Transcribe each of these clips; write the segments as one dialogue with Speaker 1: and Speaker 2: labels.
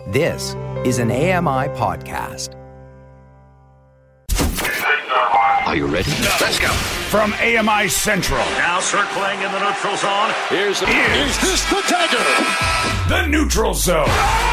Speaker 1: This is an AMI podcast.
Speaker 2: Are you ready?
Speaker 3: Let's go.
Speaker 4: From AMI Central.
Speaker 3: Now circling in the neutral zone.
Speaker 2: Is this the dagger?
Speaker 4: The Neutral Zone.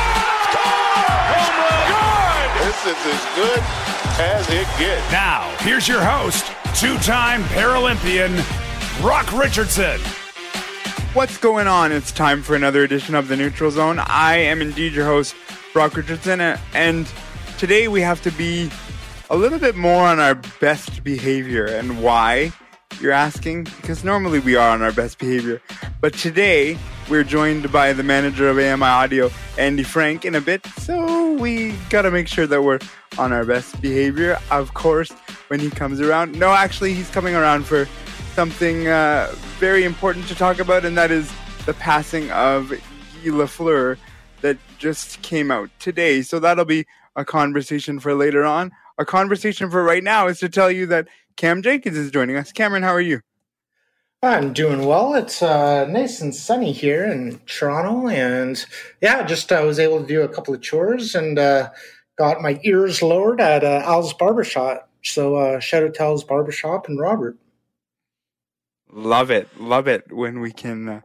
Speaker 2: Oh my God!
Speaker 5: This is as good as it gets.
Speaker 4: Now, here's your host, two-time Paralympian, Brock Richardson.
Speaker 6: What's going on? It's time for another edition of The Neutral Zone. I am indeed your host, Brock Richardson, and today we have to be a little bit more on our best behavior. And why, you're asking? Because normally we are on our best behavior. But today, we're joined by the manager of AMI Audio, Andy Frank, in a bit. So we got to make sure that we're on our best behavior, of course, when he comes around. No, actually, he's coming around for something very important to talk about, and that is the passing of Guy Lafleur that just came out today. So that'll be a conversation for later on. Our conversation for right now is to tell you that Cam Jenkins is joining us. Cameron, how are you?
Speaker 7: I'm doing well. It's nice and sunny here in Toronto, and I was able to do a couple of chores and got my ears lowered at Al's Barbershop. So shout out to Al's Barbershop and Robert.
Speaker 6: Love it when we can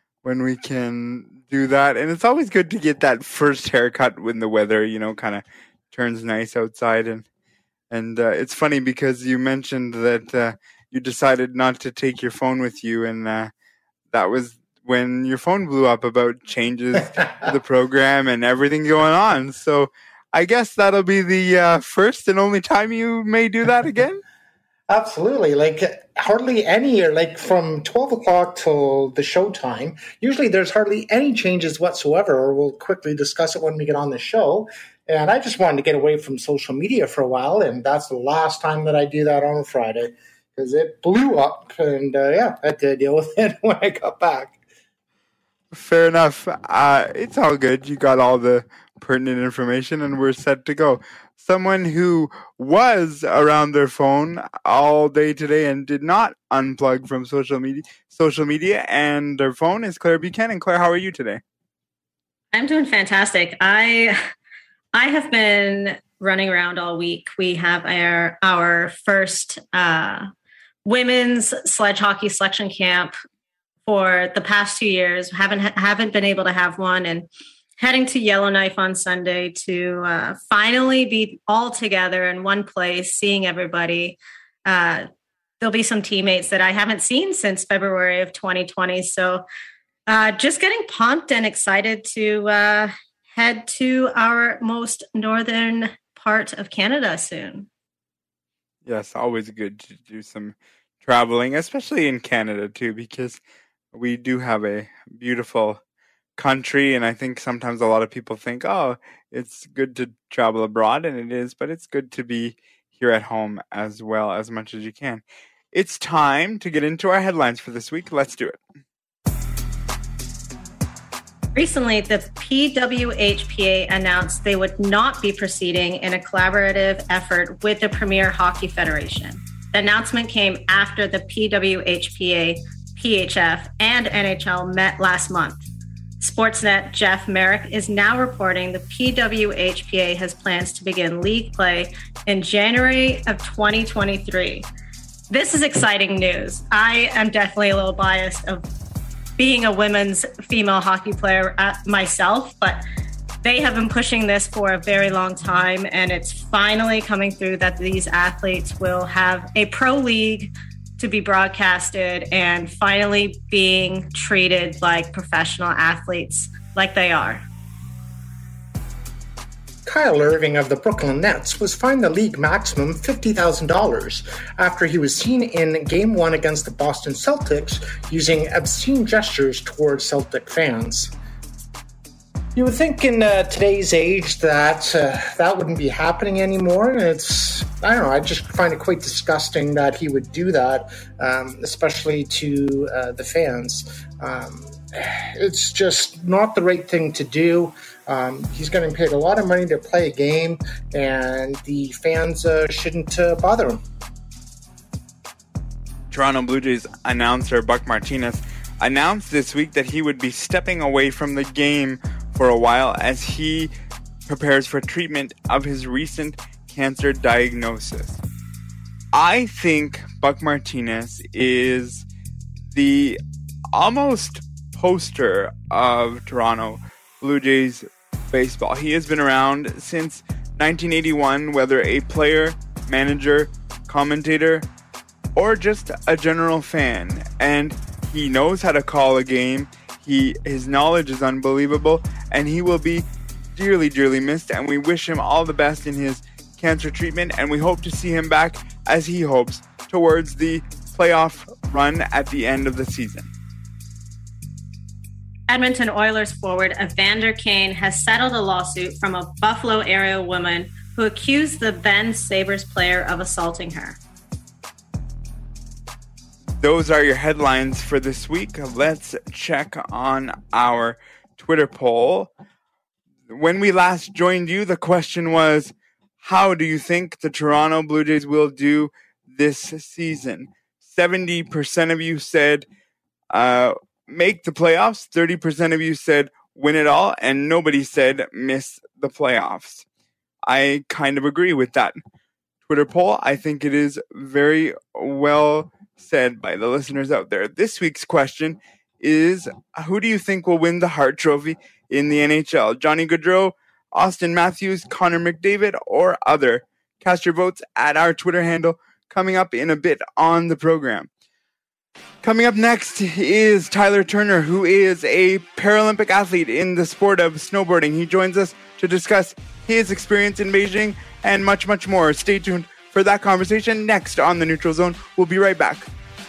Speaker 6: do that, and it's always good to get that first haircut when the weather, kind of turns nice outside. And it's funny because you mentioned that you decided not to take your phone with you, and that was when your phone blew up about changes to the program and everything going on. So I guess that'll be the first and only time you may do that again.
Speaker 7: Absolutely. Hardly any, or from 12 o'clock till the show time, usually there's hardly any changes whatsoever, or we'll quickly discuss it when we get on the show. And I just wanted to get away from social media for a while, and that's the last time that I do that on a Friday, because it blew up, and I had to deal with it when I got back.
Speaker 6: Fair enough. It's all good. You got all the pertinent information, and we're set to go. Someone who was around their phone all day today and did not unplug from social media and their phone is Claire Buchanan. Claire, how are you today?
Speaker 8: I'm doing fantastic. I have been running around all week. We have our first women's sledge hockey selection camp for the past 2 years. Haven't been able to have one, and heading to Yellowknife on Sunday to finally be all together in one place, seeing everybody. There'll be some teammates that I haven't seen since February of 2020. So just getting pumped and excited to head to our most northern part of Canada soon.
Speaker 6: Yes, always good to do some traveling, especially in Canada too, because we do have a beautiful country, and I think sometimes a lot of people think, oh, it's good to travel abroad, and it is, but it's good to be here at home as well, as much as you can. It's time to get into our headlines for this week. Let's do it.
Speaker 8: Recently, the PWHPA announced they would not be proceeding in a collaborative effort with the Premier Hockey Federation. The announcement came after the PWHPA, PHF, and NHL met last month. Sportsnet Jeff Merrick is now reporting the PWHPA has plans to begin league play in January of 2023. This is exciting news. I am definitely a little biased of being a women's female hockey player myself, but they have been pushing this for a very long time, and it's finally coming through that these athletes will have a pro league to be broadcasted and finally being treated like professional athletes like they are.
Speaker 7: Kyle Irving of the Brooklyn Nets was fined the league maximum $50,000 after he was seen in Game 1 against the Boston Celtics using obscene gestures towards Celtic fans. You would think in today's age that that wouldn't be happening anymore, and I just find it quite disgusting that he would do that, especially to the fans. It's just not the right thing to do. He's getting paid a lot of money to play a game, and the fans shouldn't bother him.
Speaker 6: Toronto Blue Jays announcer Buck Martinez announced this week that he would be stepping away from the game for a while as he prepares for treatment of his recent cancer diagnosis. I think Buck Martinez is the almost poster of Toronto Blue Jays baseball. He has been around since 1981, whether a player, manager, commentator, or just a general fan. And he knows how to call a game. His knowledge is unbelievable, and he will be dearly, dearly missed. And we wish him all the best in his cancer treatment, and we hope to see him back, as he hopes, towards the playoff run at the end of the season.
Speaker 8: Edmonton Oilers forward Evander Kane has settled a lawsuit from a Buffalo area woman who accused the then Sabres player of assaulting her.
Speaker 6: Those are your headlines for this week. Let's check on our Twitter poll. When we last joined you, the question was, how do you think the Toronto Blue Jays will do this season? 70% of you said make the playoffs. 30% of you said win it all. And nobody said miss the playoffs. I kind of agree with that Twitter poll. I think it is very well said by the listeners out there. This week's question is, who do you think will win the Hart Trophy in the NHL? Johnny Gaudreau, Austin Matthews, Connor McDavid, or other? Cast your votes at our Twitter handle coming up in a bit on the program. Coming up next is Tyler Turner, who is a Paralympic athlete in the sport of snowboarding. He joins us to discuss his experience in Beijing and much, much more. Stay tuned for that conversation next on the Neutral Zone. We'll be right back.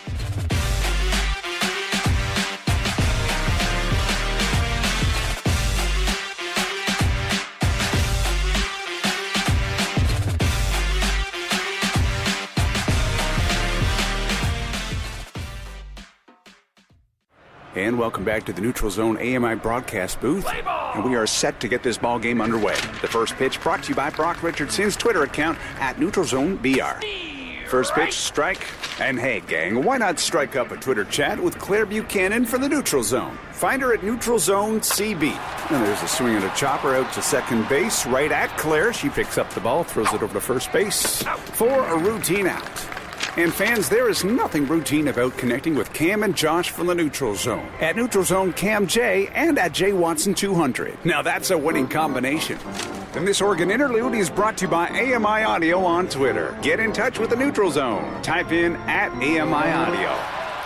Speaker 4: And welcome back to the Neutral Zone AMI broadcast booth. And we are set to get this ball game underway. The first pitch brought to you by Brock Richardson's Twitter account at NeutralZoneBR. First pitch, strike. And hey, gang, why not strike up a Twitter chat with Claire Buchanan for the Neutral Zone? Find her at Neutral Zone CB. And there's a swing and a chopper out to second base, right at Claire. She picks up the ball, throws it over to first base for a routine out. And fans, there is nothing routine about connecting with Cam and Josh from the Neutral Zone. At Neutral Zone Cam J and at J Watson 200. Now that's a winning combination. And this Oregon interlude is brought to you by AMI Audio on Twitter. Get in touch with the Neutral Zone. Type in at AMI Audio.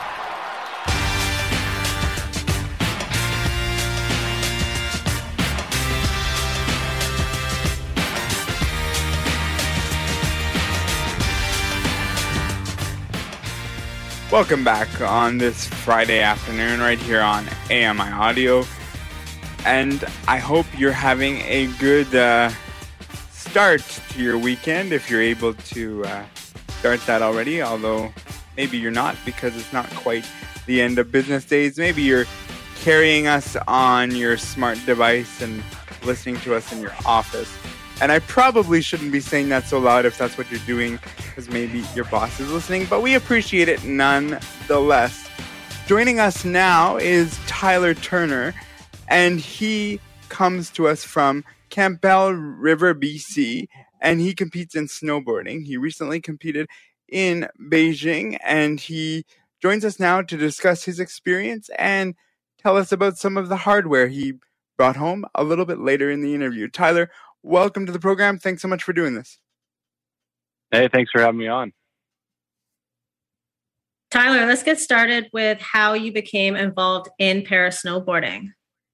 Speaker 6: Welcome back on this Friday afternoon right here on AMI Audio. And I hope you're having a good start to your weekend if you're able to start that already, although maybe you're not because it's not quite the end of business days. Maybe you're carrying us on your smart device and listening to us in your office. And I probably shouldn't be saying that so loud if that's what you're doing, because maybe your boss is listening, but we appreciate it nonetheless. Joining us now is Tyler Turner, and he comes to us from Campbell River, BC, and he competes in snowboarding. He recently competed in Beijing, and he joins us now to discuss his experience and tell us about some of the hardware he brought home a little bit later in the interview. Tyler, welcome to the program. Thanks so much for doing this.
Speaker 9: Hey, thanks for having me on.
Speaker 8: Tyler, let's get started with how you became involved in para snowboarding.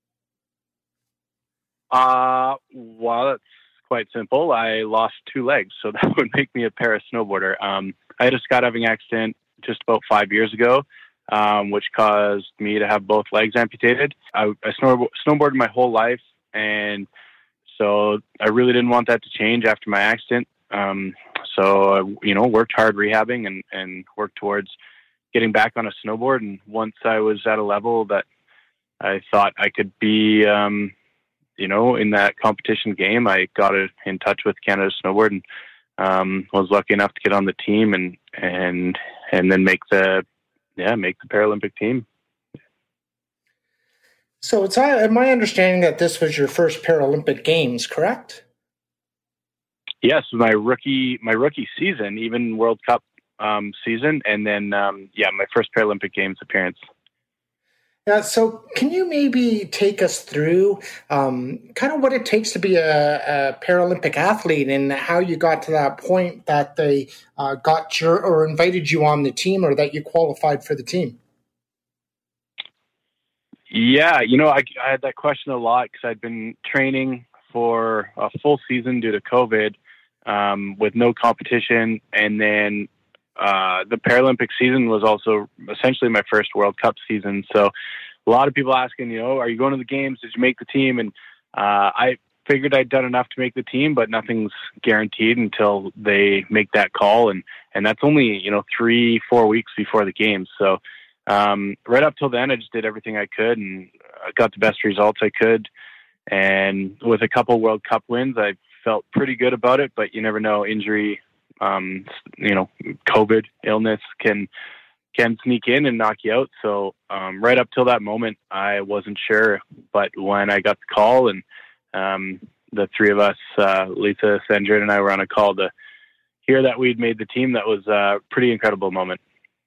Speaker 9: Well, it's quite simple. I lost 2 legs, so that would make me a para snowboarder. I had a skydiving accident just about 5 years ago, which caused me to have both legs amputated. I snowboarded my whole life, and so I really didn't want that to change after my accident. So I, worked hard rehabbing and worked towards getting back on a snowboard. And once I was at a level that I thought I could be, in that competition game, I got in touch with Canada Snowboard and was lucky enough to get on the team and then make the Paralympic team.
Speaker 7: So it's my understanding that this was your first Paralympic Games, correct?
Speaker 9: Yes, my rookie season, even World Cup season, and then my first Paralympic Games appearance.
Speaker 7: Yeah, so can you maybe take us through kind of what it takes to be a Paralympic athlete and how you got to that point that they invited you on the team or that you qualified for the team?
Speaker 9: Yeah, I had that question a lot because I'd been training for a full season due to COVID with no competition. And then the Paralympic season was also essentially my first World Cup season. So a lot of people asking, are you going to the games? Did you make the team? And I figured I'd done enough to make the team, but nothing's guaranteed until they make that call. And that's only, 3-4 weeks before the games. So right up till then, I just did everything I could and I got the best results I could. And with a couple World Cup wins, I felt pretty good about it, but you never know, injury, COVID illness can sneak in and knock you out. So right up till that moment, I wasn't sure. But when I got the call and the three of us, Lisa, Sandra, and I were on a call to hear that we'd made the team, that was a pretty incredible moment.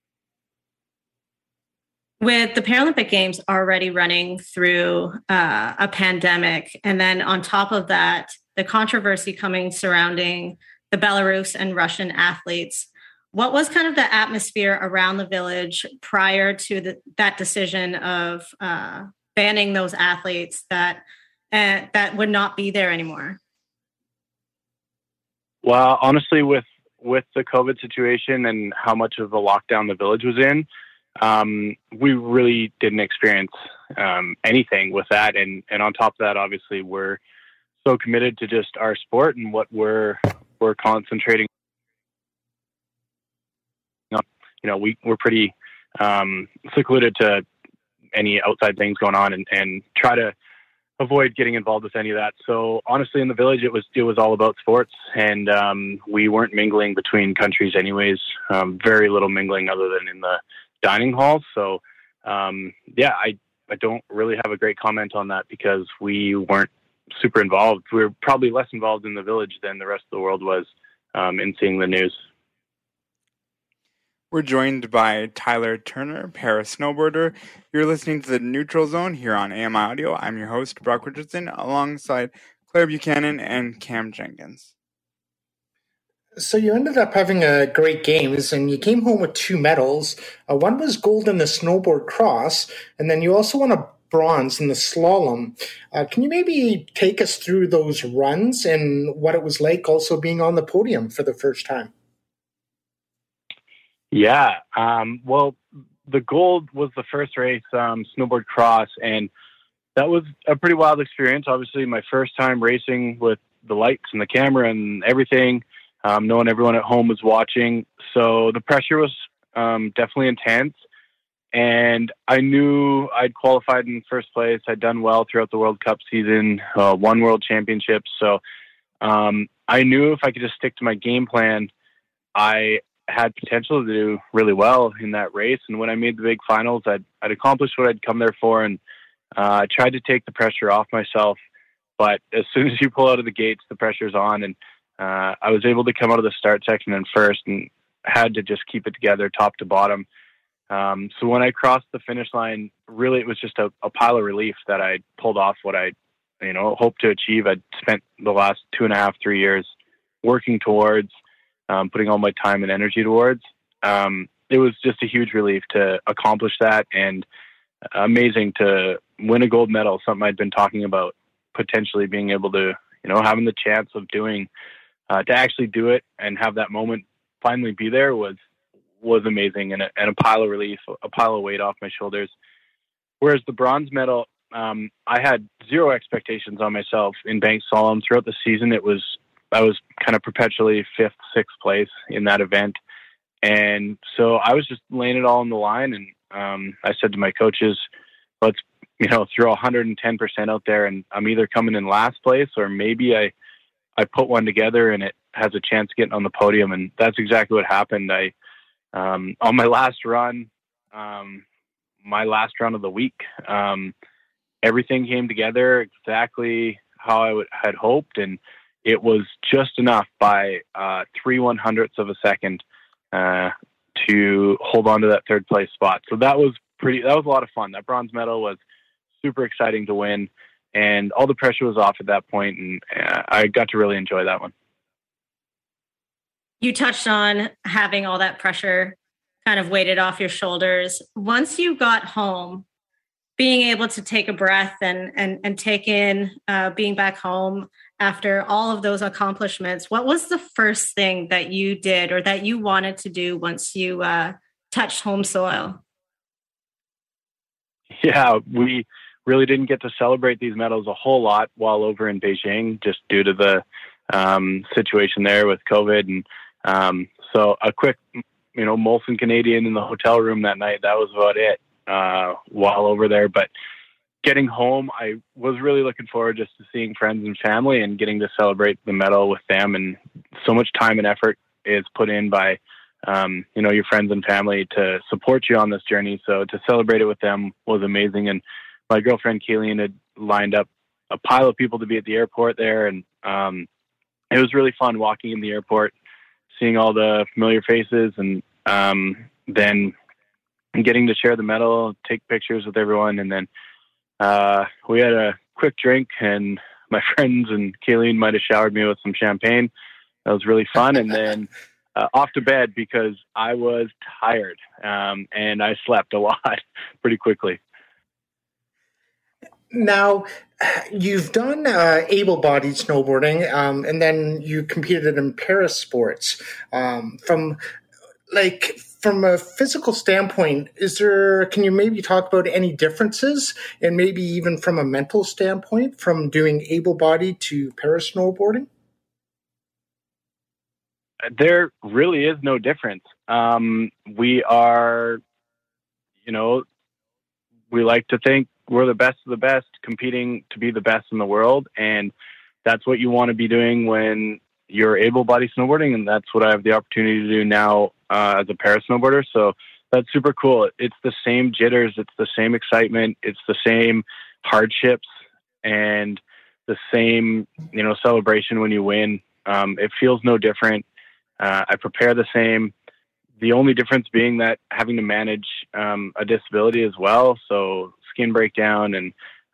Speaker 8: With the Paralympic Games already running through a pandemic, and then on top of that, the controversy coming surrounding the Belarus and Russian athletes, what was kind of the atmosphere around the village prior to that decision of banning those athletes that would not be there anymore?
Speaker 9: Well, honestly, with the COVID situation and how much of a lockdown the village was in, we really didn't experience anything with that. And on top of that, obviously, we're so committed to just our sport and what we're concentrating. We're pretty secluded to any outside things going on and try to avoid getting involved with any of that. So honestly, in the village, it was all about sports, and we weren't mingling between countries anyways. Very little mingling other than in the dining hall. So I don't really have a great comment on that because we weren't super involved. We were probably less involved in the village than the rest of the world was in seeing the news.
Speaker 6: We're joined by Tyler Turner, para-snowboarder. You're listening to the Neutral Zone here on AMI Audio. I'm your host, Brock Richardson, alongside Claire Buchanan and Cam Jenkins.
Speaker 7: So you ended up having a great games, and you came home with 2 medals. One was gold in the snowboard cross, and then you also won a bronze in the slalom. Can you maybe take us through those runs and what it was like also being on the podium for the first time?
Speaker 9: Yeah. Well, the gold was the first race, snowboard cross, and that was a pretty wild experience. Obviously, my first time racing with the lights and the camera and everything, knowing everyone at home was watching. So the pressure was definitely intense. And I knew I'd qualified in first place. I'd done well throughout the World Cup season, won world championships. So I knew if I could just stick to my game plan, I had potential to do really well in that race. And when I made the big finals, I'd accomplished what I'd come there for, and I tried to take the pressure off myself. But as soon as you pull out of the gates, the pressure's on. And I was able to come out of the start section in first and had to just keep it together top to bottom. So when I crossed the finish line, really it was just a pile of relief that I pulled off what I hoped to achieve. I'd spent the last 2.5, 3 years working towards, putting all my time and energy towards. It was just a huge relief to accomplish that, and amazing to win a gold medal, something I'd been talking about potentially being able to, having the chance of doing, to actually do it and have that moment finally be there was amazing, and a pile of relief, a pile of weight off my shoulders. Whereas the bronze medal, I had zero expectations on myself in bank slalom throughout the season. I was kind of perpetually 5th, 6th place in that event. And so I was just laying it all on the line. And I said to my coaches, let's, throw 110% out there, and I'm either coming in last place or maybe I put one together and it has a chance of getting on the podium. And that's exactly what happened. On my last run of the week, everything came together exactly how I had hoped, and it was just enough by 3/100ths of a second to hold on to that third place spot. So that was a lot of fun. That bronze medal was super exciting to win, and all the pressure was off at that point, and I got to really enjoy that one.
Speaker 8: You touched on having all that pressure kind of weighted off your shoulders. Once you got home, being able to take a breath and take in being back home after all of those accomplishments, what was the first thing that you did or that you wanted to do once you touched home soil?
Speaker 9: Yeah, we really didn't get to celebrate these medals a whole lot while over in Beijing, just due to the situation there with COVID. And so a quick, Molson Canadian in the hotel room that night, that was about it while over there. But getting home, I was really looking forward just to seeing friends and family and getting to celebrate the medal with them. And so much time and effort is put in by, your friends and family to support you on this journey. So to celebrate it with them was amazing. And my girlfriend, Kayleen, had lined up a pile of people to be at the airport there. And it was really fun walking in the airport, seeing all the familiar faces, and then getting to share the medal, take pictures with everyone. And then we had a quick drink, and my friends and Kayleen might have showered me with some champagne. That was really fun. And then off to bed because I was tired, and I slept a lot pretty quickly.
Speaker 7: Now, you've done able-bodied snowboarding, and then you competed in para sports. From a physical standpoint, can you maybe talk about any differences, and maybe even from a mental standpoint, from doing able-bodied to para snowboarding?
Speaker 9: There really is no difference. We are, we like to think we're the best of the best, competing to be the best in the world. And that's what you want to be doing when you're able-bodied snowboarding. And that's what I have the opportunity to do now as a para snowboarder. So that's super cool. It's the same jitters. It's the same excitement. It's the same hardships and the same, celebration when you win. It feels no different. I prepare the same. The only difference being that having to manage a disability as well. So skin breakdown and,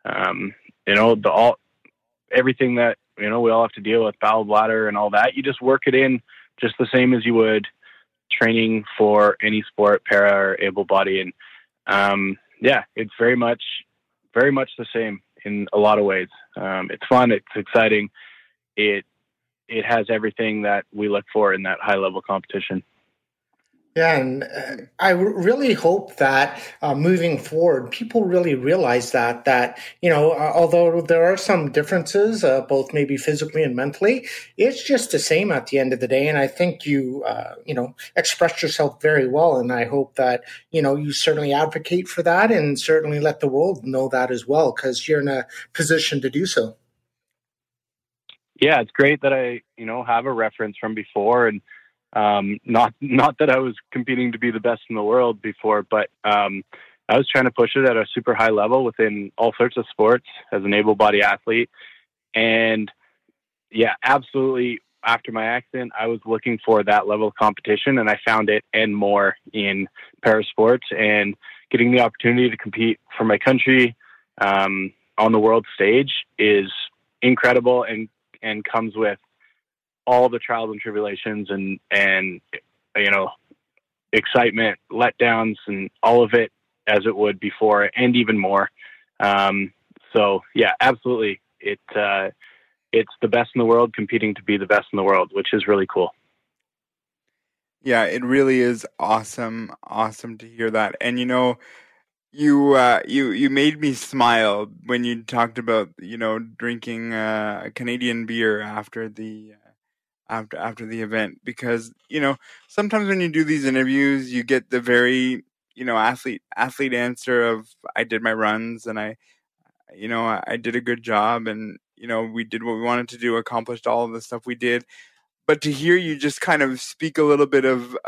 Speaker 9: everything that, we all have to deal with, bowel bladder and all that. You just work it in just the same as you would training for any sport, para or able body. And it's very much the same in a lot of ways. It's fun. It's exciting. It has everything that we look for in that high level competition.
Speaker 7: Yeah, and I really hope that moving forward, people really realize that although there are some differences, both maybe physically and mentally, it's just the same at the end of the day. And I think you expressed yourself very well. And I hope that, you certainly advocate for that and certainly let the world know that as well, because you're in a position to do so.
Speaker 9: Yeah, it's great that I, have a reference from before, and not that I was competing to be the best in the world before, but I was trying to push it at a super high level within all sorts of sports as an able-bodied athlete. And yeah, absolutely. After my accident, I was looking for that level of competition, and I found it and more in para sports, and getting the opportunity to compete for my country on the world stage is incredible and comes with all the trials and tribulations and excitement, letdowns, and all of it as it would before, and even more. So yeah, absolutely. It's the best in the world competing to be the best in the world, which is really cool.
Speaker 6: Yeah, it really is awesome to hear that. And you made me smile when you talked about drinking Canadian beer after the event, because sometimes when you do these interviews, you get the very athlete answer of, I did my runs and I did a good job, and we did what we wanted to do, accomplished all of the stuff we did. But to hear you just kind of speak a little bit of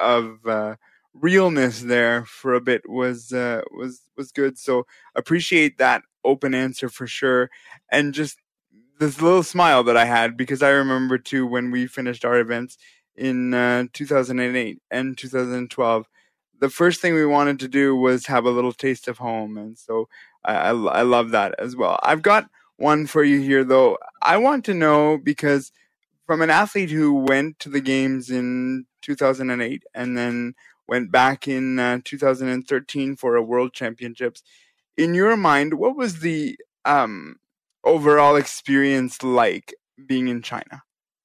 Speaker 6: realness there for a bit was good. So appreciate that open answer for sure. And just this little smile that I had, because I remember too when we finished our events in 2008 and 2012, the first thing we wanted to do was have a little taste of home. And so I love that as well. I've got one for you here, though. I want to know, because from an athlete who went to the games in 2008 and then went back in 2013 for a World Championships, in your mind, what was the overall experience like being in China?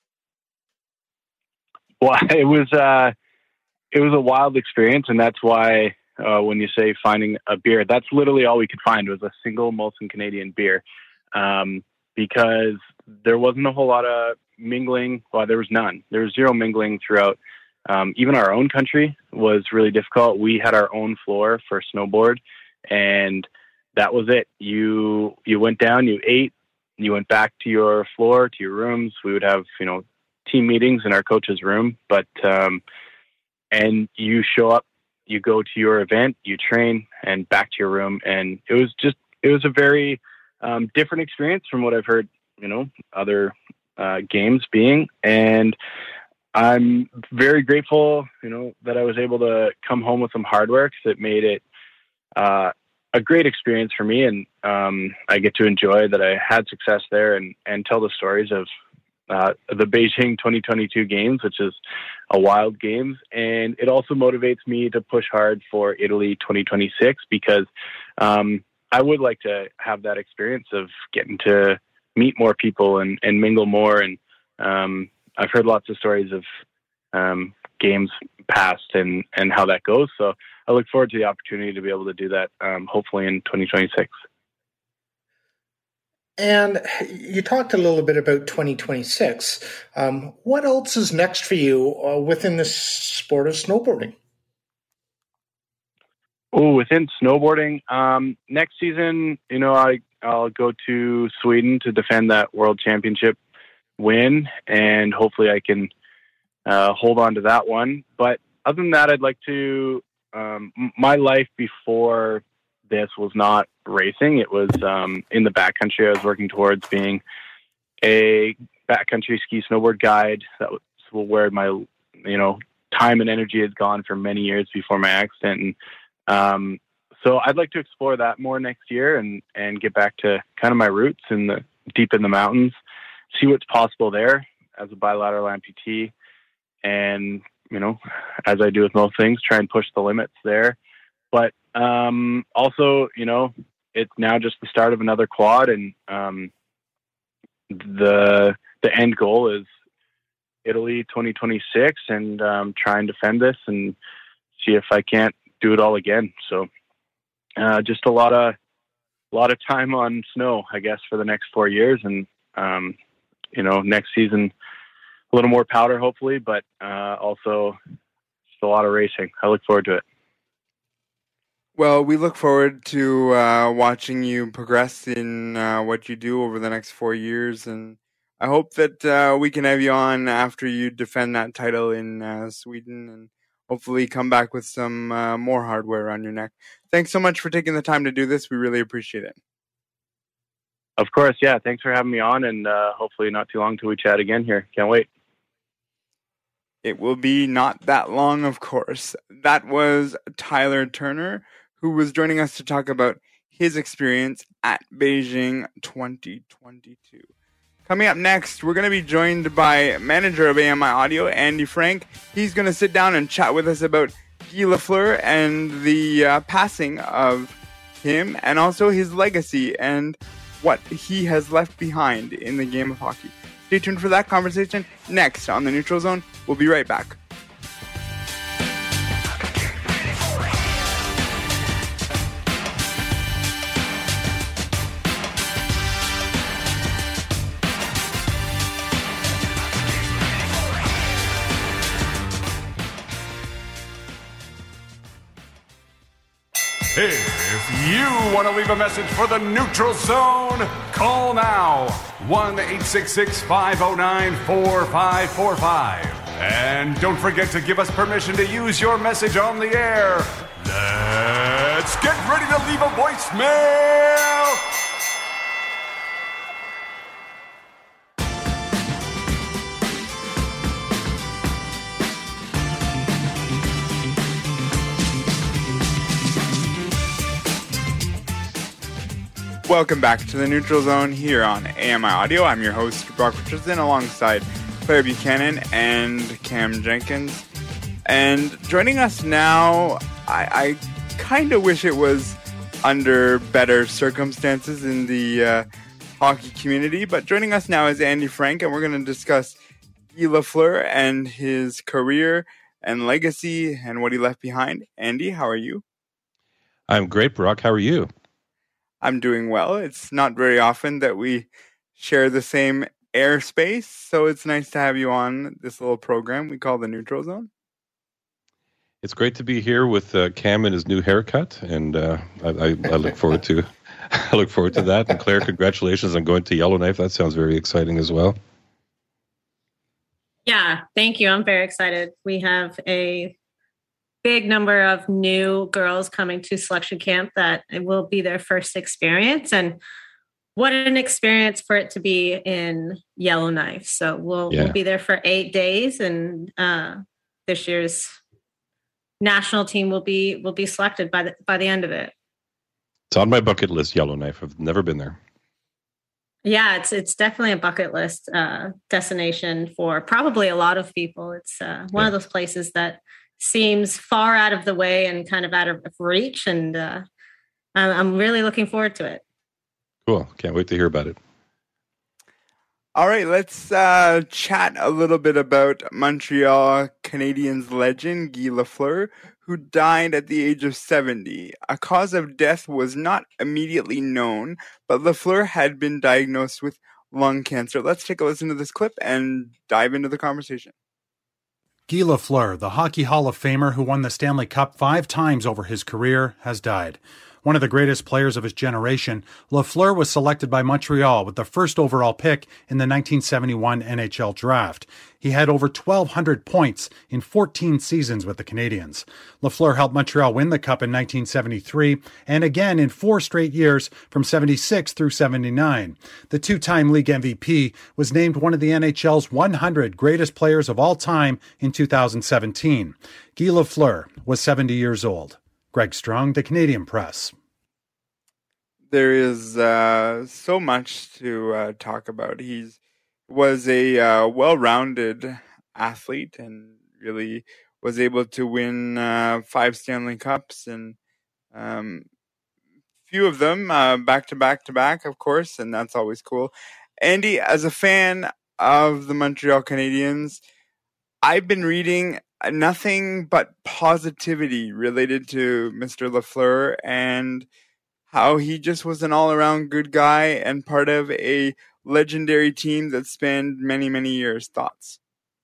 Speaker 9: Well, it was a wild experience, and that's why when you say finding a beer, that's literally all we could find was a single Molson Canadian beer, because there wasn't a whole lot of mingling. Well, there was none. There was zero mingling throughout. Even our own country was really difficult. We had our own floor for snowboard, and that was it. You went down, you ate, you went back to your floor, to your rooms. We would have, team meetings in our coach's room, but and you show up, you go to your event, you train, and back to your room. And it was a very different experience from what I've heard, other games being. And I'm very grateful, that I was able to come home with some hardware, because it made it a great experience for me. And I get to enjoy that I had success there and tell the stories of the Beijing 2022 games, which is a wild games. And it also motivates me to push hard for Italy 2026, because I would like to have that experience of getting to meet more people and mingle more. And I've heard lots of stories of games past and how that goes. So I look forward to the opportunity to be able to do that, hopefully in 2026.
Speaker 7: And you talked a little bit about 2026. What else is next for you within the sport of snowboarding?
Speaker 9: Oh, within snowboarding, next season, I'll go to Sweden to defend that World Championship win, and hopefully I can hold on to that one. But other than that, I'd like to. My life before this was not racing. It was in the backcountry. I was working towards being a backcountry ski snowboard guide. That was where my time and energy had gone for many years before my accident. And so I'd like to explore that more next year and get back to kind of my roots deep in the mountains, see what's possible there as a bilateral amputee. And, as I do with most things, try and push the limits there. But also, it's now just the start of another quad, and the end goal is Italy 2026, and try and defend this and see if I can't do it all again. So just a lot of time on snow, I guess, for the next 4 years, and next season a little more powder, hopefully, but also just a lot of racing. I look forward to it.
Speaker 6: Well, we look forward to watching you progress in what you do over the next 4 years, and I hope that we can have you on after you defend that title in Sweden, and hopefully come back with some more hardware on your neck. Thanks so much for taking the time to do this. We really appreciate it.
Speaker 9: Of course, yeah. Thanks for having me on, and hopefully not too long till we chat again here. Can't wait.
Speaker 6: It will be not that long, of course. That was Tyler Turner, who was joining us to talk about his experience at Beijing 2022. Coming up next, we're going to be joined by manager of AMI Audio, Andy Frank. He's going to sit down and chat with us about Guy Lafleur and the passing of him, and also his legacy and what he has left behind in the game of hockey. Stay tuned for that conversation next on The Neutral Zone. We'll be right back.
Speaker 10: If you want to leave a message for the Neutral Zone, call now 1-866-509-4545. And don't forget to give us permission to use your message on the air. Let's get ready to leave a voicemail
Speaker 6: Welcome back to the Neutral Zone here on AMI Audio. I'm your host, Brock Richardson, alongside Claire Buchanan and Cam Jenkins. And joining us now, I kind of wish it was under better circumstances in the hockey community, but joining us now is Andy Frank, and we're going to discuss Guy Lafleur and his career and legacy and what he left behind. Andy, how are you?
Speaker 11: I'm great, Brock. How are you?
Speaker 6: I'm doing well. It's not very often that we share the same airspace, so it's nice to have you on this little program we call the Neutral Zone.
Speaker 11: It's great to be here with Cam and his new haircut, and I look forward to that. And Claire, congratulations on going to Yellowknife. That sounds very exciting as well.
Speaker 8: Yeah, thank you. I'm very excited. We have a big number of new girls coming to selection camp that it will be their first experience. And what an experience for it to be in Yellowknife. So we'll be there for 8 days, and this year's national team will be selected by the end of it.
Speaker 11: It's on my bucket list, Yellowknife. I've never been there.
Speaker 8: Yeah, it's definitely a bucket list destination for probably a lot of people. It's one of those places that seems far out of the way and kind of out of reach, and I'm really looking forward to it.
Speaker 11: Cool. Can't wait to hear about it.
Speaker 6: All right, let's chat a little bit about Montreal Canadiens legend Guy Lafleur, who died at the age of 70. A cause of death was not immediately known, but Lafleur had been diagnosed with lung cancer. Let's take a listen to this clip and dive into the conversation.
Speaker 12: Guy Lafleur, the Hockey Hall of Famer who won the Stanley Cup 5 times over his career, has died. One of the greatest players of his generation, Lafleur was selected by Montreal with the first overall pick in the 1971 NHL draft. He had over 1,200 points in 14 seasons with the Canadiens. Lafleur helped Montreal win the Cup in 1973 and again in 4 straight years from 76 through 79. The 2-time league MVP was named one of the NHL's 100 greatest players of all time in 2017. Guy Lafleur was 70 years old. Greg Strong, The Canadian Press.
Speaker 6: There is so much to talk about. He was a well-rounded athlete and really was able to win 5 Stanley Cups, and few of them back to back, of course, and that's always cool. Andy, as a fan of the Montreal Canadiens, I've been reading nothing but positivity related to Mr. Lafleur and how he just was an all-around good guy and part of a legendary team that spanned many, many years. Thoughts?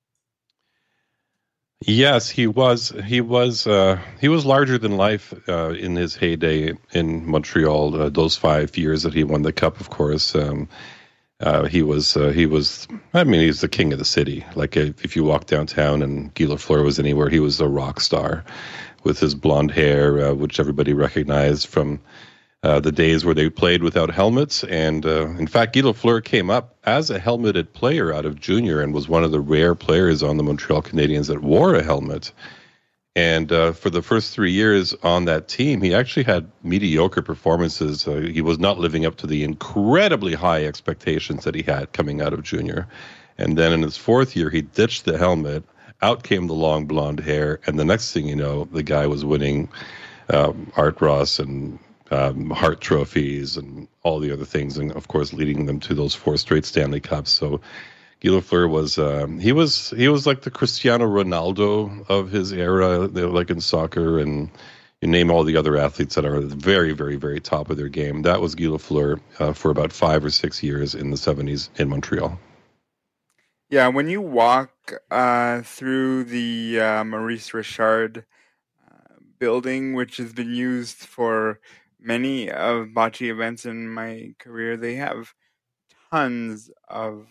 Speaker 11: Yes, he was. He was larger than life in his heyday in Montreal. Those 5 years that he won the Cup, of course. He was. I mean, he's the king of the city. Like if you walk downtown and Guy Lafleur was anywhere, he was a rock star, with his blonde hair, which everybody recognized from the days where they played without helmets. And in fact, Guy Lafleur came up as a helmeted player out of junior and was one of the rare players on the Montreal Canadiens that wore a helmet. And for the first 3 years on that team, he actually had mediocre performances. He was not living up to the incredibly high expectations that he had coming out of junior. And then in his 4th year, he ditched the helmet. Out came the long blonde hair. And the next thing you know, the guy was winning Art Ross and Hart trophies and all the other things. And, of course, leading them to those 4 straight Stanley Cups. So Guy Lafleur was he was like the Cristiano Ronaldo of his era, like in soccer, and you name all the other athletes that are at the very, very, very top of their game. That was Guy Lafleur for about 5 or 6 years in the 70s in Montreal.
Speaker 6: Yeah, when you walk through the Maurice Richard building, which has been used for many of bocce events in my career, they have tons of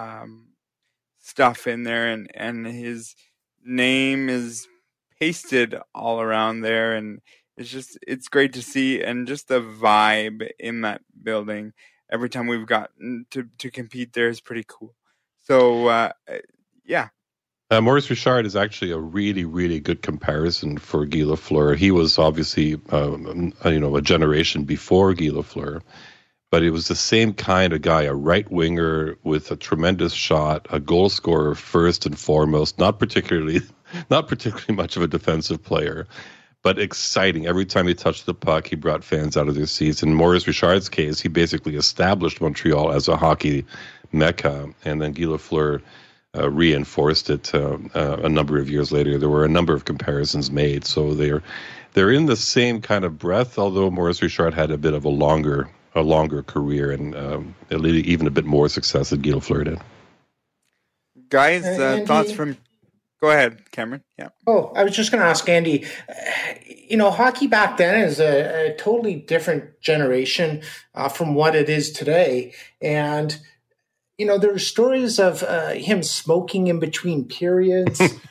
Speaker 6: stuff in there, and his name is pasted all around there, and it's great to see, and just the vibe in that building every time we've gotten to compete there is pretty cool. So yeah.
Speaker 11: Maurice Richard is actually a really, really good comparison for Guy Lafleur. He was obviously a generation before Guy Lafleur. but it was the same kind of guy, a right winger with a tremendous shot, a goal scorer first and foremost, not particularly much of a defensive player, but exciting. Every time he touched the puck, he brought fans out of their seats. In Maurice Richard's case, he basically established Montreal as a hockey mecca, and then Guy Lafleur reinforced it a number of years later. There were a number of comparisons made, so they're in the same kind of breath, although Maurice Richard had a bit of a longer career and even a bit more success than Guy Lafleur did.
Speaker 6: Guys, thoughts from... Go ahead, Cameron. Yeah.
Speaker 7: Oh, I was just going to ask Andy, hockey back then is a totally different generation from what it is today. And, there are stories of him smoking in between periods, things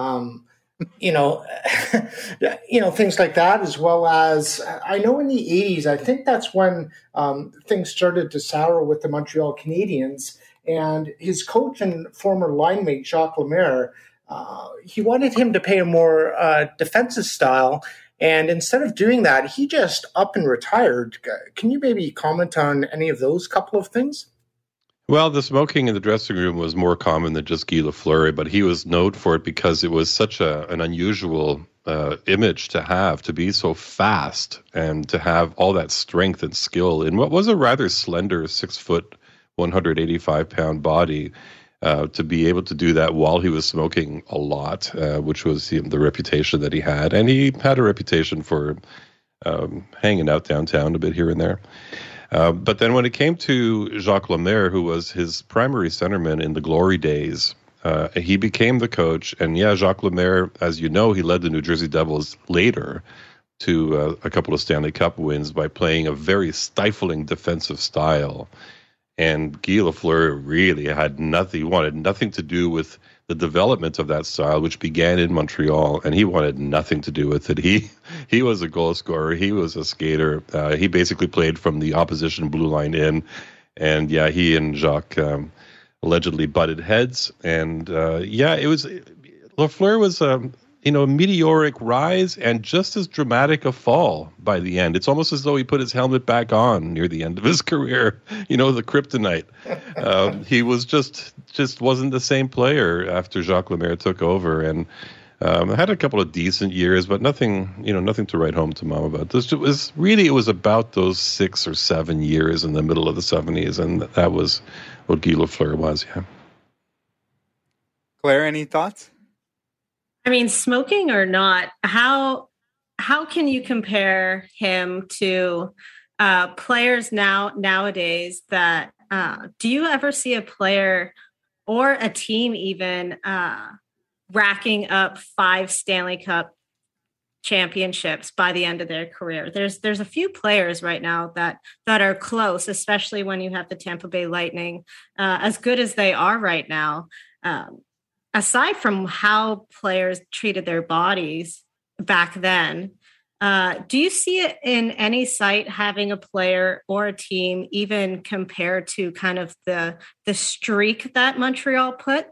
Speaker 7: like that, as well as I know in the 80s, I think that's when things started to sour with the Montreal Canadiens, and his coach and former line mate, Jacques Lemaire, he wanted him to play a more defensive style, and instead of doing that, he just up and retired. Can you maybe comment on any of those couple of things?
Speaker 11: Well, the smoking in the dressing room was more common than just Guy Lafleur, but he was known for it because it was such an unusual image to be so fast and to have all that strength and skill in what was a rather slender 6 foot, 185-pound body. To be able to do that while he was smoking a lot, which was the reputation that he had. And he had a reputation for hanging out downtown a bit here and there. But then when it came to Jacques Lemaire, who was his primary centerman in the glory days, he became the coach. And Jacques Lemaire, as you know, he led the New Jersey Devils later to a couple of Stanley Cup wins by playing a very stifling defensive style. And Guy Lafleur really wanted nothing to do with the development of that style, which began in Montreal, and he wanted nothing to do with it. He was a goal scorer. He was a skater. He basically played from the opposition blue line in, and he and Jacques allegedly butted heads. And Lafleur was a meteoric rise and just as dramatic a fall by the end. It's almost as though he put his helmet back on near the end of his career. The kryptonite. He was just wasn't the same player after Jacques Lemaire took over, and had a couple of decent years, but nothing to write home to mom about. It was about those 6 or 7 years in the middle of the 70s, and that was what Guy Lafleur was. Yeah.
Speaker 6: Claire, any thoughts?
Speaker 8: I mean, smoking or not, how can you compare him to players nowadays that do you ever see a player or a team even racking up 5 Stanley Cup championships by the end of their career? There's a few players right now that are close, especially when you have the Tampa Bay Lightning, as good as they are right now. Aside from how players treated their bodies back then, do you see it in any site having a player or a team even compare to kind of the streak that Montreal put?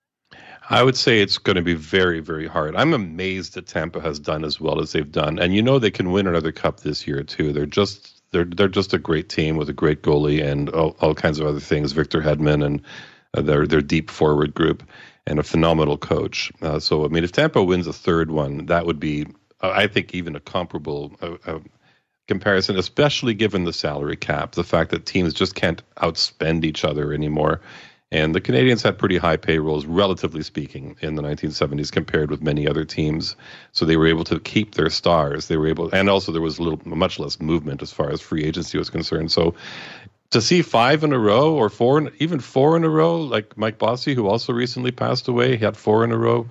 Speaker 11: I would say it's going to be very, very hard. I'm amazed that Tampa has done as well as they've done, and they can win another cup this year too. They're just a great team with a great goalie and all kinds of other things. Victor Hedman and their deep forward group. And a phenomenal coach. So, I mean, if Tampa wins a third one, that would be, I think, even a comparable comparison, especially given the salary cap, the fact that teams just can't outspend each other anymore. And the Canadiens had pretty high payrolls, relatively speaking, in the 1970s compared with many other teams. So they were able to keep their stars. And also there was much less movement as far as free agency was concerned. So to see 5 in a row or 4 in a row, like Mike Bossy, who also recently passed away, he had 4 in a row.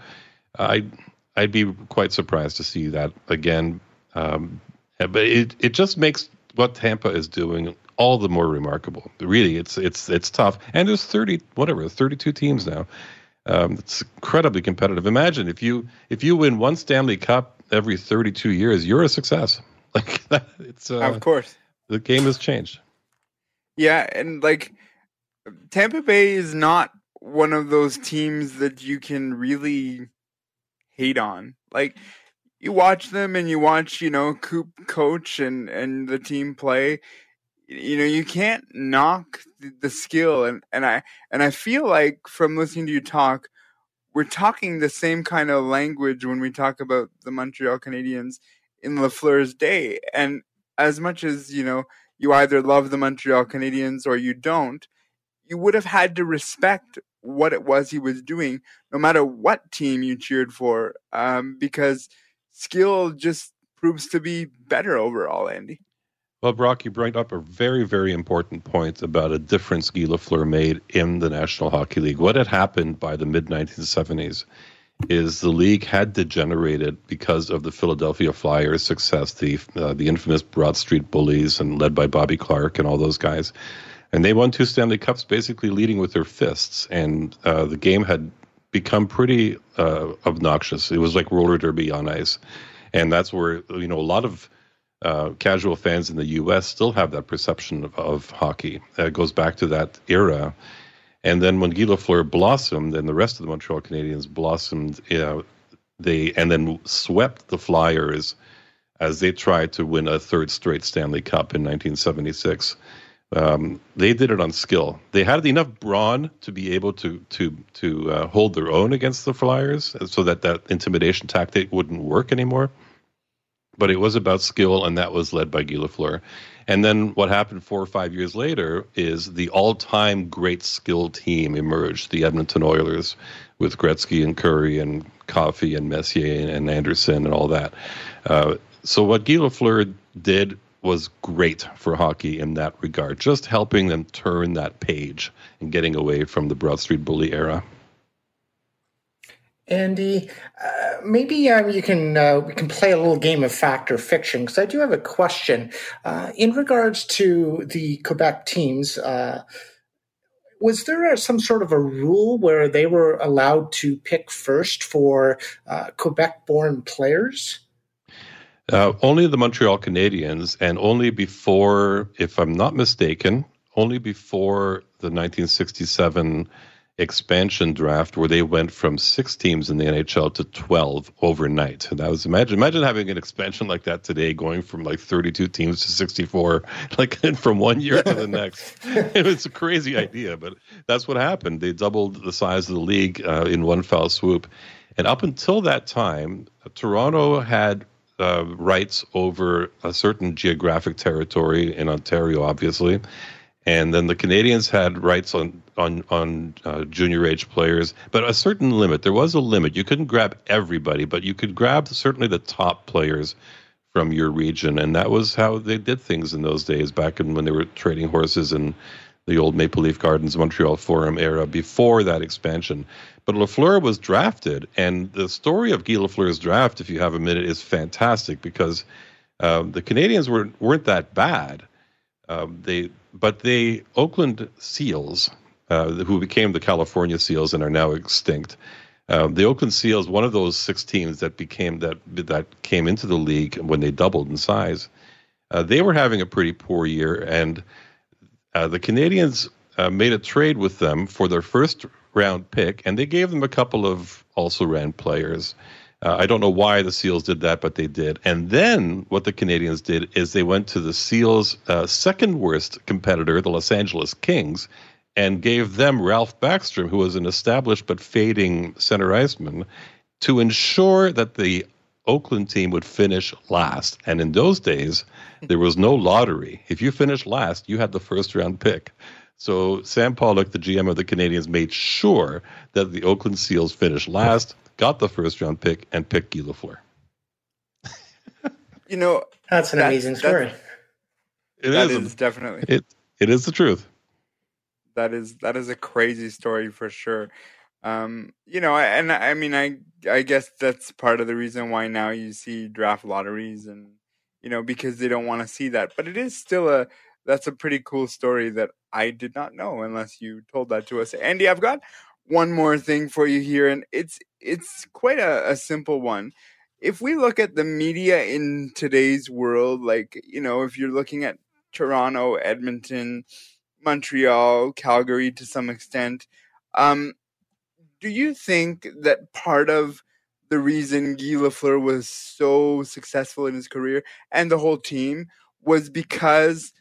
Speaker 11: I'd be quite surprised to see that again. But it just makes what Tampa is doing all the more remarkable. Really, it's tough. And there's 32 teams now. It's incredibly competitive. Imagine if you win one Stanley Cup every 32 years, you're a success. Like that. It's
Speaker 6: of course
Speaker 11: the game has changed.
Speaker 6: Yeah, and Tampa Bay is not one of those teams that you can really hate on. You watch them and you watch, Coop coach and the team play. you can't knock the skill, and I feel like from listening to you talk, we're talking the same kind of language when we talk about the Montreal Canadiens in Lafleur's day. And as much as you either love the Montreal Canadiens or you don't, you would have had to respect what it was he was doing, no matter what team you cheered for, because skill just proves to be better overall, Andy.
Speaker 11: Well, Brock, you brought up a very, very important point about a difference Guy Lafleur made in the National Hockey League. What had happened by the mid-1970s is the league had degenerated because of the Philadelphia Flyers' success, the infamous Broad Street Bullies, and led by Bobby Clark and all those guys. And they won 2 Stanley Cups basically leading with their fists. And the game had become pretty obnoxious. It was like roller derby on ice. And that's where, a lot of casual fans in the U.S. still have that perception of hockey. It goes back to that era. And then when Guy Lafleur blossomed and the rest of the Montreal Canadiens blossomed, they then swept the Flyers as they tried to win a 3rd straight Stanley Cup in 1976. They did it on skill. They had enough brawn to be able to hold their own against the Flyers so that intimidation tactic wouldn't work anymore. But it was about skill, and that was led by Guy Lafleur. And then what happened 4 or 5 years later is the all-time great skill team emerged, the Edmonton Oilers, with Gretzky and Curry and Coffey and Messier and Anderson and all that. So what Guy Lafleur did was great for hockey in that regard, just helping them turn that page and getting away from the Broad Street Bully era.
Speaker 7: Andy, maybe we can play a little game of fact or fiction, because I do have a question in regards to the Quebec teams. Was there some sort of a rule where they were allowed to pick first for Quebec-born players?
Speaker 11: Only the Montreal Canadiens, and only before, if I'm not mistaken, only before the 1967 expansion draft, where they went from 6 teams in the NHL to 12 overnight. And that was imagine having an expansion like that today, going from like 32 teams to 64, like from one year to the next. It was a crazy idea, but that's what happened. They doubled the size of the league in one foul swoop. And up until that time, Toronto had rights over a certain geographic territory in Ontario, obviously. And then the Canadiens had rights on junior age players, but a certain limit. There was a limit. You couldn't grab everybody, but you could grab certainly the top players from your region. And that was how they did things in those days, back when they were trading horses in the old Maple Leaf Gardens, Montreal Forum era, before that expansion. But Lafleur was drafted, and the story of Guy Lafleur's draft, if you have a minute, is fantastic, because the Canadiens weren't that bad. But the Oakland Seals, who became the California Seals and are now extinct, the Oakland Seals, one of those 6 teams that came into the league when they doubled in size, they were having a pretty poor year, and the Canadiens made a trade with them for their first round pick, and they gave them a couple of also-ran players. I don't know why the Seals did that, but they did. And then what the Canadiens did is they went to the Seals' second worst competitor, the Los Angeles Kings, and gave them Ralph Backstrom, who was an established but fading center iceman, to ensure that the Oakland team would finish last. And in those days, there was no lottery. If you finished last, you had the first-round pick. So Sam Pollock, the GM of the Canadiens, made sure that the Oakland Seals finished last, got the first-round pick, and picked Guy Lafleur.
Speaker 7: That's an amazing story.
Speaker 6: It is definitely.
Speaker 11: It is the truth.
Speaker 6: That is a crazy story for sure. And I mean, I guess that's part of the reason why now you see draft lotteries, and because they don't want to see that. But it is still that's a pretty cool story that I did not know unless you told that to us. Andy, I've got one more thing for you here, and it's quite a simple one. If we look at the media in today's world, like, if you're looking at Toronto, Edmonton, Montreal, Calgary to some extent, do you think that part of the reason Guy Lafleur was so successful in his career and the whole team was because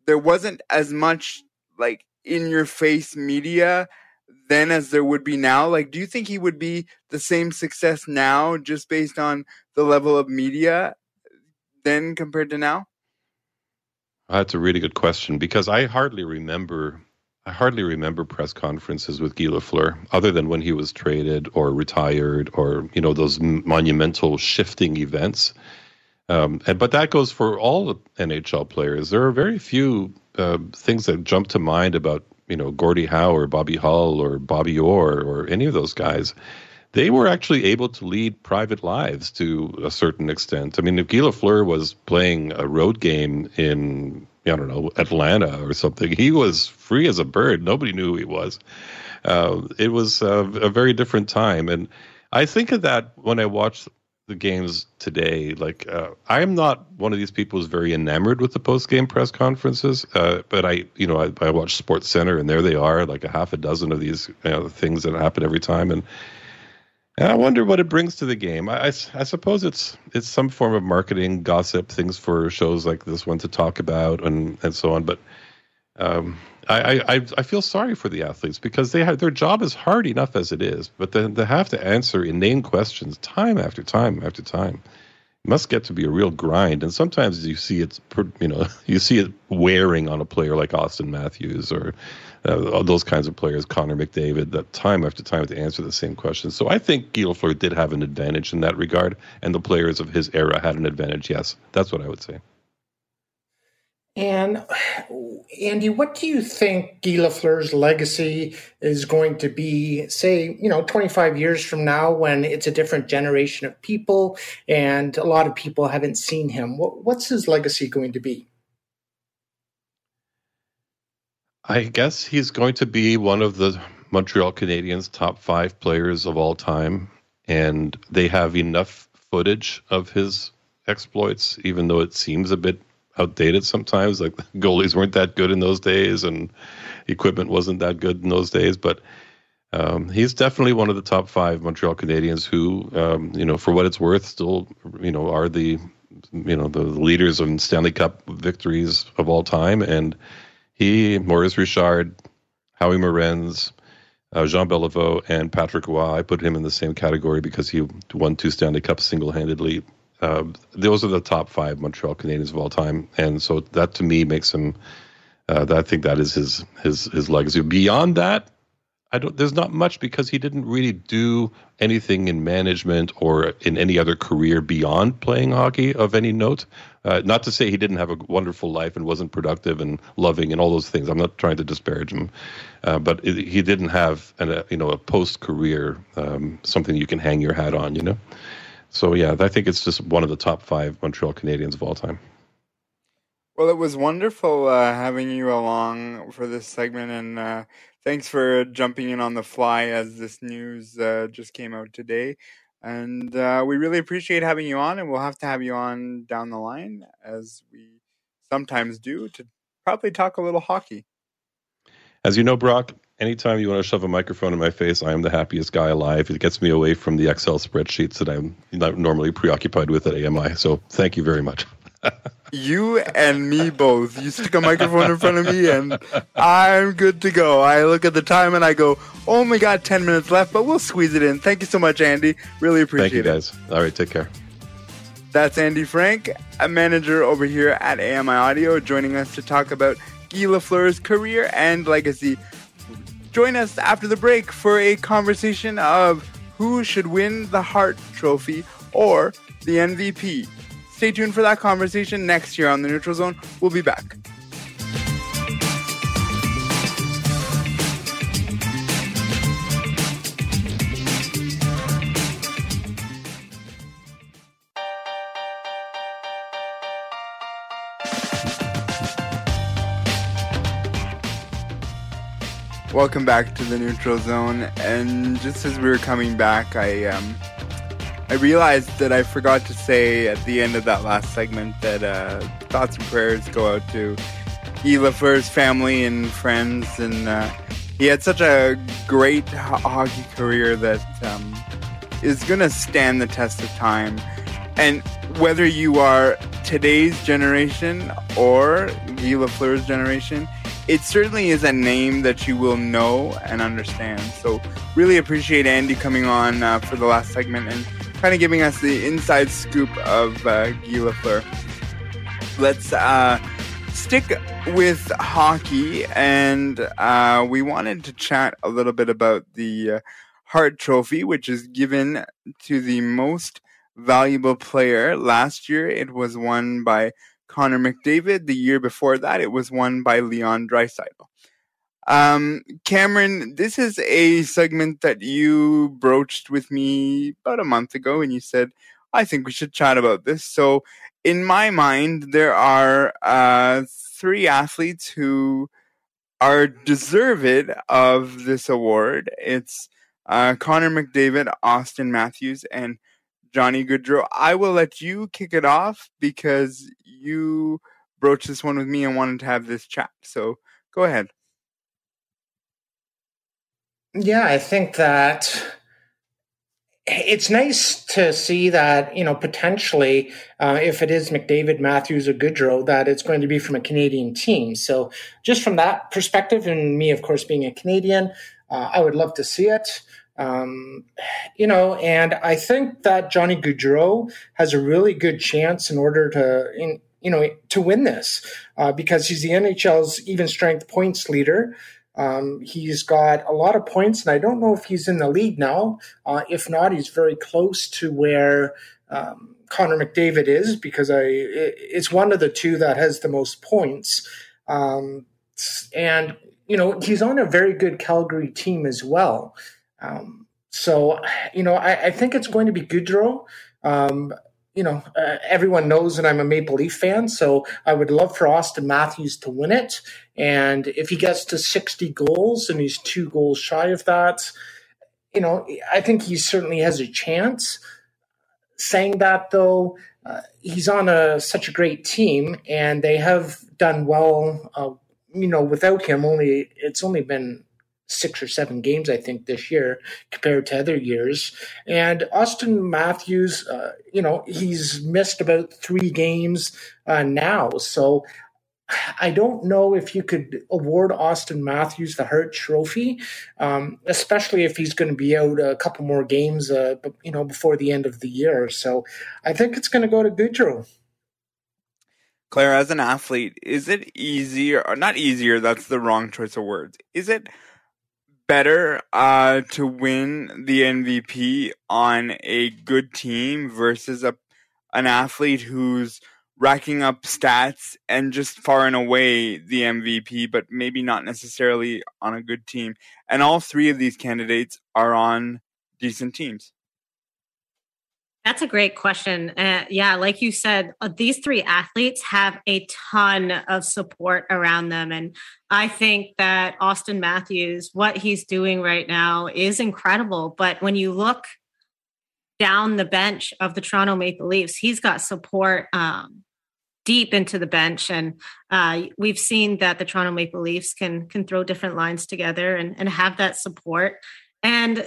Speaker 6: there wasn't as much like in your face media then as there would be now? Like, do you think he would be the same success now just based on the level of media then compared to now?
Speaker 11: That's a really good question, because I hardly remember press conferences with Guy Lafleur other than when he was traded or retired or, you know, those monumental shifting events. But that goes for all NHL players. There are very few things that jump to mind about, you know, Gordie Howe or Bobby Hull or Bobby Orr or any of those guys. They were actually able to lead private lives to a certain extent. I mean, if Guy Lafleur was playing a road game in, I don't know, Atlanta or something, he was free as a bird. Nobody knew who he was. It was a very different time. And I think of that when I watch the games today. Like, I am not one of these people who's very enamored with the post-game press conferences, but I watch Sports Center, and there they are, like a half a dozen of these things that happen every time. And I wonder what it brings to the game. I suppose it's some form of marketing, gossip, things for shows like this one to talk about and so on. But I feel sorry for the athletes because their job is hard enough as it is, but then they have to answer inane questions time after time after time. It must get to be a real grind, and sometimes you see it wearing on a player like Austin Matthews or those kinds of players, Connor McDavid, that time after time to answer the same questions. So I think Guy Lafleur did have an advantage in that regard, and the players of his era had an advantage. Yes, that's what I would say.
Speaker 7: And Andy, what do you think Guy Lafleur's legacy is going to be, say, 25 years from now when it's a different generation of people and a lot of people haven't seen him? What's his legacy going to be?
Speaker 11: I guess he's going to be one of the Montreal Canadiens' top 5 players of all time, and they have enough footage of his exploits, even though it seems a bit outdated sometimes. Like, goalies weren't that good in those days and equipment wasn't that good in those days, but he's definitely one of the top 5 Montreal Canadiens who, for what it's worth, still, are the leaders of Stanley Cup victories of all time. And he, Maurice Richard, Howie Morenz, Jean Beliveau, and Patrick Roy, I put him in the same category because he won 2 Stanley Cups single-handedly. Those are the top 5 Montreal Canadiens of all time, and so that to me makes him. I think that is his legacy. Beyond that, there's not much because he didn't really do anything in management or in any other career beyond playing hockey of any note. Not to say he didn't have a wonderful life and wasn't productive and loving and all those things. I'm not trying to disparage him, but he didn't have a post-career something you can hang your hat on. So, yeah, I think it's just one of the top 5 Montreal Canadiens of all time.
Speaker 6: Well, it was wonderful having you along for this segment, and thanks for jumping in on the fly as this news just came out today. And we really appreciate having you on, and we'll have to have you on down the line, as we sometimes do, to probably talk a little hockey.
Speaker 11: As you know, Brock, anytime you want to shove a microphone in my face, I am the happiest guy alive. It gets me away from the Excel spreadsheets that I'm not normally preoccupied with at AMI. So thank you very much.
Speaker 6: You and me both. You stick a microphone in front of me and I'm good to go. I look at the time and I go, only got 10 minutes left, but we'll squeeze it in. Thank you so much, Andy. Really appreciate it.
Speaker 11: Thank you, guys. All right, take care.
Speaker 6: That's Andy Frank, a manager over here at AMI Audio, joining us to talk about Guy Lafleur's career and legacy. Join us after the break for a conversation of who should win the Hart Trophy or the MVP. Stay tuned for that conversation next year on The Neutral Zone. We'll be back. Welcome back to The Neutral Zone, and just as we were coming back, I realized that I forgot to say at the end of that last segment that thoughts and prayers go out to Guy Lafleur's family and friends, and he had such a great hockey career that is going to stand the test of time. And whether you are today's generation or Guy Lafleur's generation, it certainly is a name that you will know and understand. So really appreciate Andy coming on for the last segment and kind of giving us the inside scoop of Guy Lafleur. Let's stick with hockey, and we wanted to chat a little bit about the Hart Trophy, which is given to the most valuable player. Last year, it was won by Connor McDavid. The year before that, it was won by Leon Draisaitl. Cameron, this is a segment that you broached with me about a month ago, and you said, I think we should chat about this. So in my mind, there are 3 athletes who are deserved of this award. It's Connor McDavid, Austin Matthews, and Johnny Gaudreau. I will let you kick it off because you broached this one with me and wanted to have this chat. So go ahead.
Speaker 7: Yeah, I think that it's nice to see that, potentially, if it is McDavid, Matthews, or Gaudreau, that it's going to be from a Canadian team. So just from that perspective, and me, of course, being a Canadian, I would love to see it. And I think that Johnny Gaudreau has a really good chance in order to win this because he's the NHL's even strength points leader. He's got a lot of points, and I don't know if he's in the league now. If not, he's very close to where Connor McDavid is because it's one of the two that has the most points. And he's on a very good Calgary team as well. I think it's going to be Gaudreau. Everyone knows that I'm a Maple Leaf fan, so I would love for Austin Matthews to win it. And if he gets to 60 goals and he's 2 goals shy of that, I think he certainly has a chance. Saying that, though, he's on such a great team, and they have done well, without him. It's only been 6 or 7 games, I think, this year compared to other years. And Austin Matthews, he's missed about 3 games now. So I don't know if you could award Austin Matthews the Hart Trophy, especially if he's going to be out a couple more games, before the end of the year. So I think it's going to go to Gaudreau.
Speaker 6: Claire, as an athlete, is it easier, or not easier, that's the wrong choice of words. Is it better to win the MVP on a good team versus an athlete who's racking up stats and just far and away the MVP, but maybe not necessarily on a good team? And all 3 of these candidates are on decent teams.
Speaker 8: That's a great question. Like you said, these 3 athletes have a ton of support around them. And I think that Austin Matthews, what he's doing right now is incredible. But when you look down the bench of the Toronto Maple Leafs, he's got support deep into the bench. And we've seen that the Toronto Maple Leafs can throw different lines together and have that support. And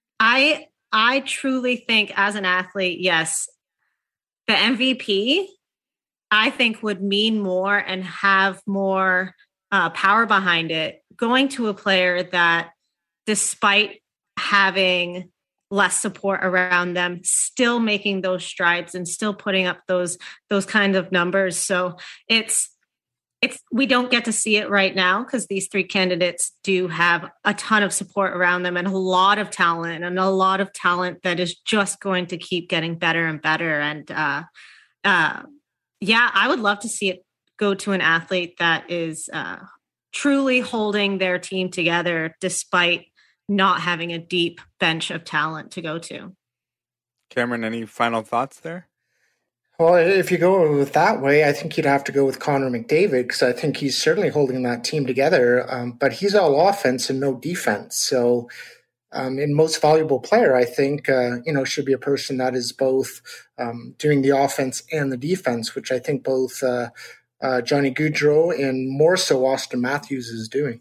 Speaker 8: I truly think as an athlete, yes, the MVP, I think, would mean more and have more power behind it, going to a player that, despite having less support around them, still making those strides and still putting up those kind of numbers. So we don't get to see it right now because these 3 candidates do have a ton of support around them and a lot of talent that is just going to keep getting better and better. And I would love to see it go to an athlete that is truly holding their team together despite not having a deep bench of talent to go to.
Speaker 6: Cameron, any final thoughts there?
Speaker 7: Well, if you go with that way, I think you'd have to go with Connor McDavid because I think he's certainly holding that team together. But he's all offense and no defense. So in most valuable player, I think, should be a person that is both doing the offense and the defense, which I think both Johnny Gaudreau and more so Austin Matthews is doing.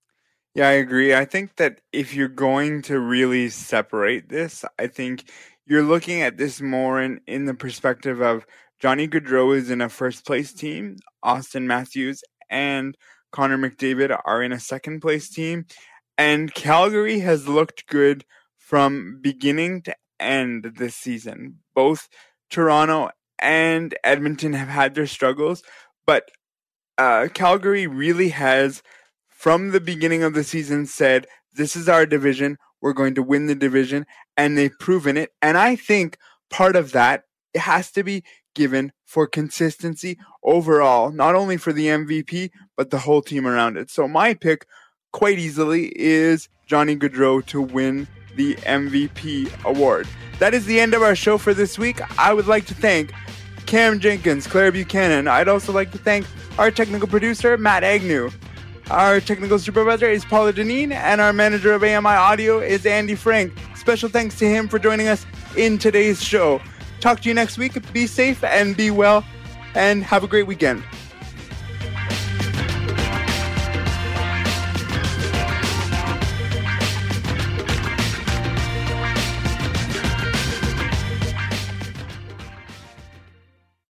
Speaker 6: Yeah, I agree. I think that if you're going to really separate this, I think you're looking at this more in the perspective of Johnny Gaudreau is in a first-place team, Austin Matthews and Connor McDavid are in a second-place team, and Calgary has looked good from beginning to end this season. Both Toronto and Edmonton have had their struggles, but Calgary really has, from the beginning of the season, said, this is our division, we're going to win the division, and they've proven it. And I think part of that has to be given for consistency overall, not only for the MVP, but the whole team around it. So my pick, quite easily, is Johnny Gaudreau to win the MVP award. That is the end of our show for this week. I would like to thank Cam Jenkins, Claire Buchanan. I'd also like to thank our technical producer, Matt Agnew. Our technical supervisor is Paula Deneen, and our manager of AMI Audio is Andy Frank. Special thanks to him for joining us in today's show. Talk to you next week. Be safe and be well, and have a great weekend.